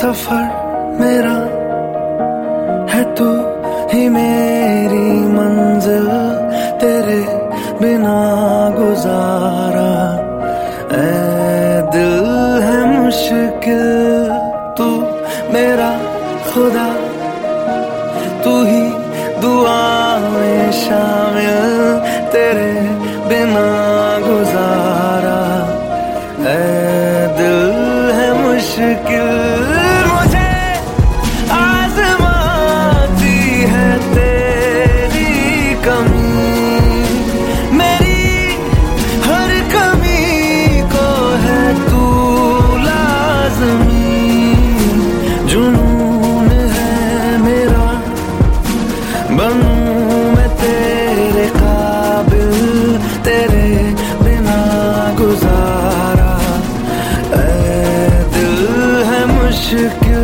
सफर मेरा है तू ही मेरी मंजिल, तेरे बिना गुजारा ऐ दिल है मुश्किल। तू मेरा खुदा, तू ही दुआ में शामिल, तेरे बिना गुजारा ऐ दिल है मुश्किल। मुझे आज़माती है तेरी कमी, मेरी हर कमी को है तू लाज़मी। जुनून है मेरा बनूं मैं तेरे काबिल, तेरे बिना गुजारा ऐ दिल है मुश्किल।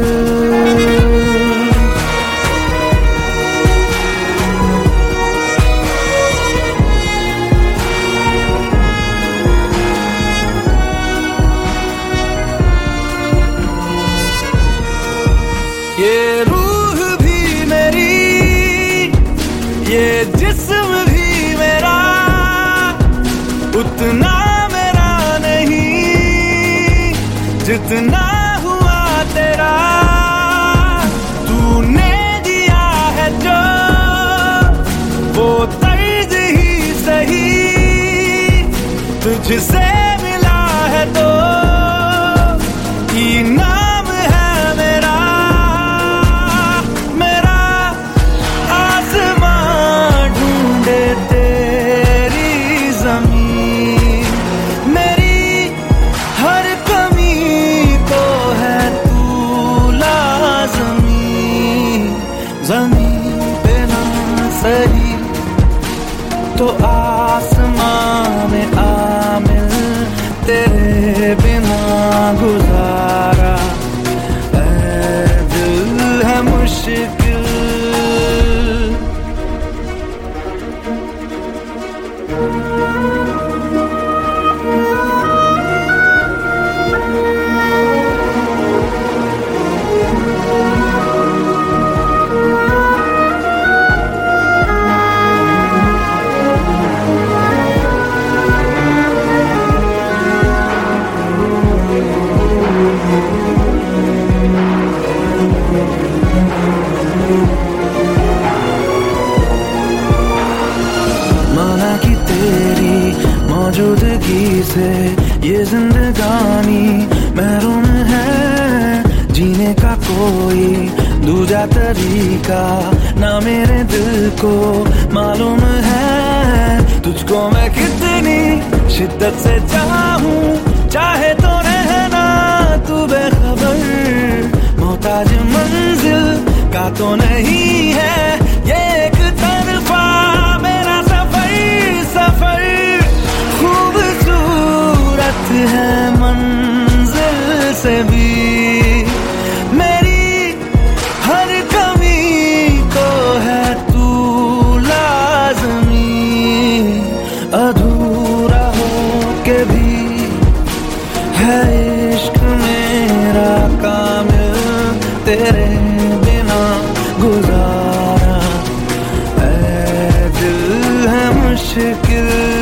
ये रूह भी मेरी, ये जिस्म भी मेरा, उतना मेरा नहीं जितना हुआ तेरा। तूने दिया है जो वो तर्ज ही सही, तुझसे मिला है तो इनाम है मेरा। मेरा आसमां ढूंढे तेरी ज़मीन, मेरी हर कमी को है तू लाज़मी। ज़मीन पे ना सही तो आसमां में आमिल, तेरे बिना गुजारा ऐ दिल है मुश्किल। माना कि तेरी मौजूदगी से ये जिंदगानी महरूम है, जीने का कोई दूजा तरीका ना मेरे दिल को मालूम है। तुझको मैं कितनी शिद्दत से चाहूं, चाहे तो रहना तू बेखबर। मोहताज मंजिल का तो नहीं है ये एक तरफा मेरा सफर। खूबसूरत है मंजिल से भी मेरी हर कमी को है तू लाज़मी। अधूरा हो के भी है इश्क मेरा कामिल, तेरे बिना गुजारा ऐ दिल है मुश्किल।